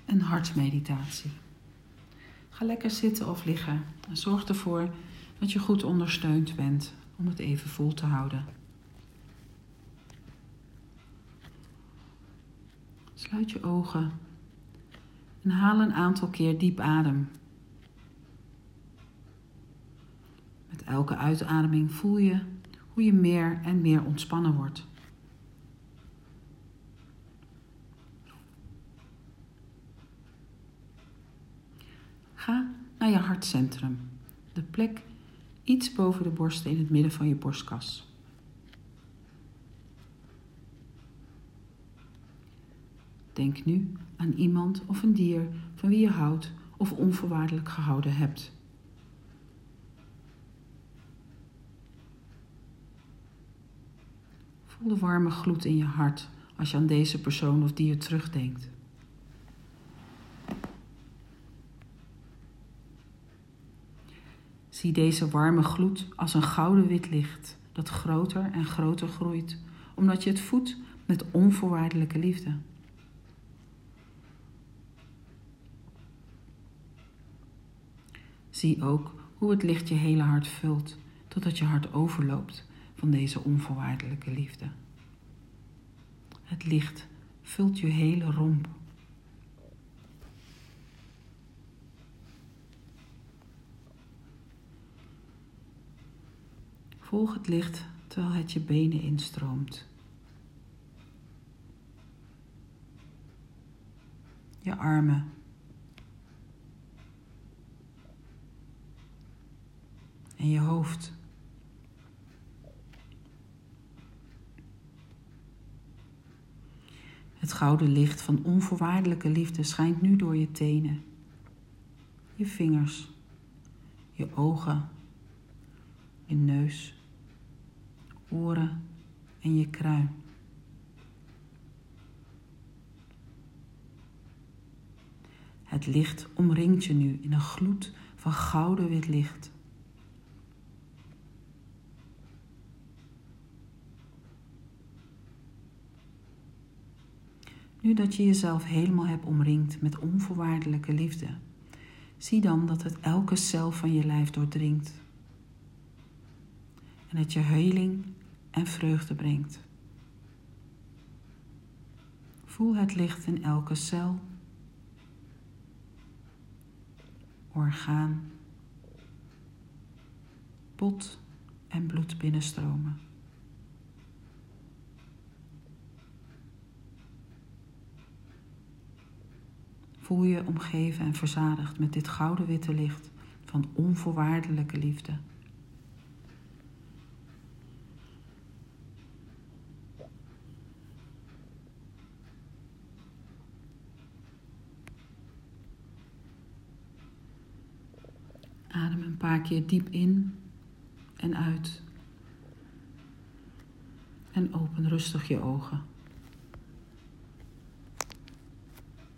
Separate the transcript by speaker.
Speaker 1: een hartmeditatie. Ga lekker zitten of liggen en zorg ervoor dat je goed ondersteund bent om het even vol te houden. Sluit je ogen en haal een aantal keer diep adem. Met elke uitademing voel je hoe je meer en meer ontspannen wordt. Ga naar je hartcentrum, de plek iets boven de borst in het midden van je borstkas. Denk nu aan iemand of een dier van wie je houdt of onvoorwaardelijk gehouden hebt. Voel de warme gloed in je hart als je aan deze persoon of dier terugdenkt. Zie deze warme gloed als een gouden wit licht dat groter en groter groeit, omdat je het voedt met onvoorwaardelijke liefde. Zie ook hoe het licht je hele hart vult, totdat je hart overloopt van deze onvoorwaardelijke liefde. Het licht vult je hele romp. Volg het licht terwijl het je benen instroomt. Je armen. En je hoofd. Het gouden licht van onvoorwaardelijke liefde schijnt nu door je tenen, je vingers, je ogen, je neus, oren en je kruin. Het licht omringt je nu in een gloed van gouden wit licht. Nu dat je jezelf helemaal hebt omringd met onvoorwaardelijke liefde, zie dan dat het elke cel van je lijf doordringt. En het je heling en vreugde brengt. Voel het licht in elke cel, orgaan, bot en bloed binnenstromen. Voel je omgeven en verzadigd met dit gouden witte licht van onvoorwaardelijke liefde. Adem een paar keer diep in en uit. En open rustig je ogen.